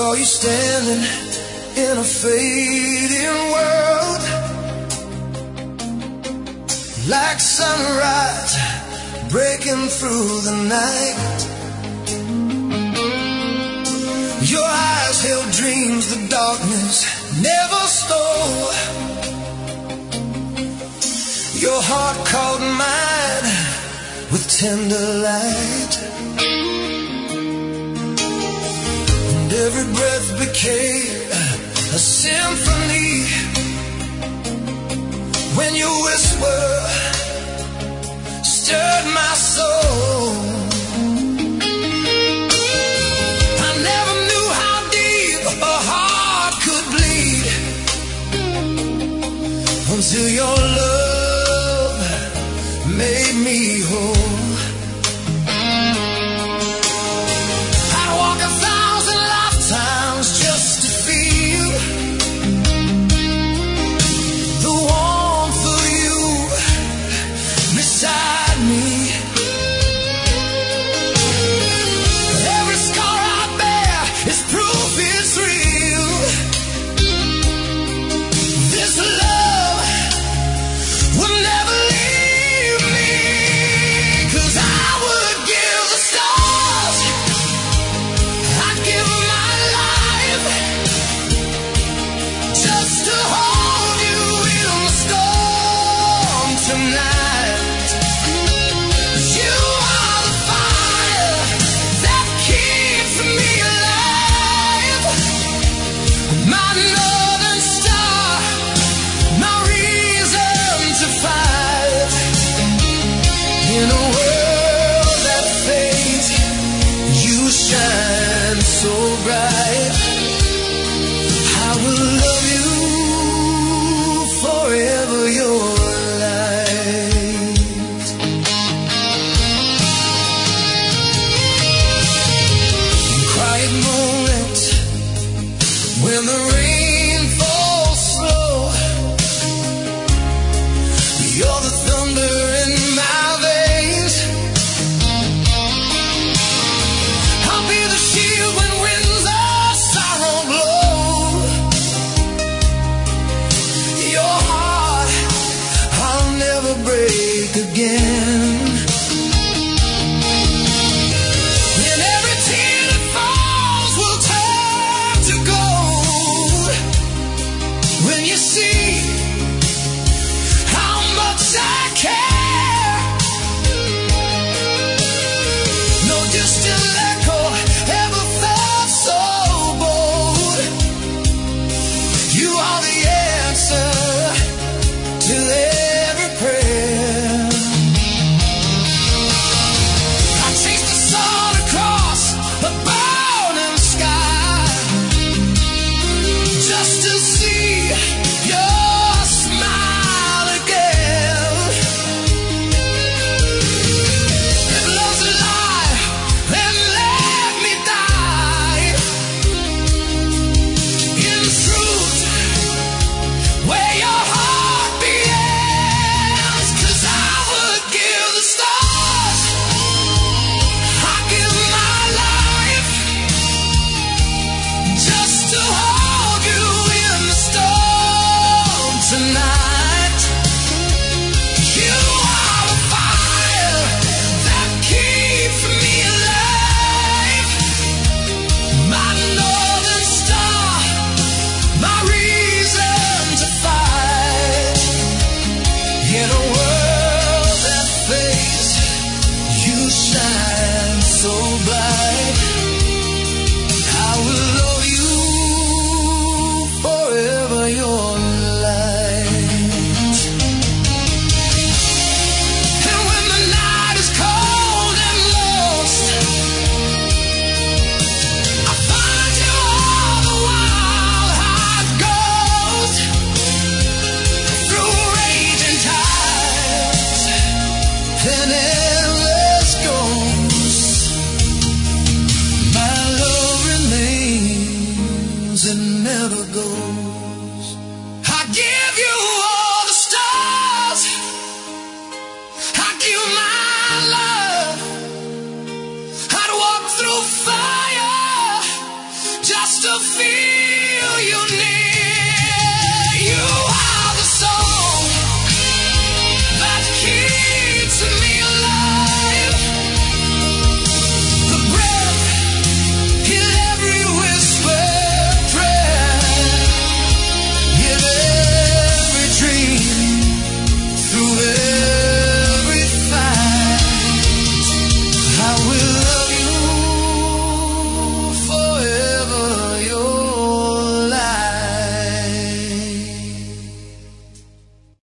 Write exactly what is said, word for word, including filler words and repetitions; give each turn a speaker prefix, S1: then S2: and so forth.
S1: Saw you standing in a fading world, like sunrise breaking through the night. Your eyes held dreams the darkness never stole. Your heart caught mine with tender light, and every breath became a symphony when your whisper stirred my soul. I never knew how deep a heart could bleed until your love made me whole. I'd walk a thousand lifetimes just to feel the warmth of you beside me. Every scar I bear is proof it's real. This love will never leave me, 'cause I would give the stars, I'd give my life just to hold you in the storm tonight. You are the fire that keeps me alive, my northern star, my reason to fight. In a world that fades, you shine so bright. I will love you forever, your light. Quiet moment when the rain falls slow, you're the thunder in my veins. I'll be the shield when winds are feel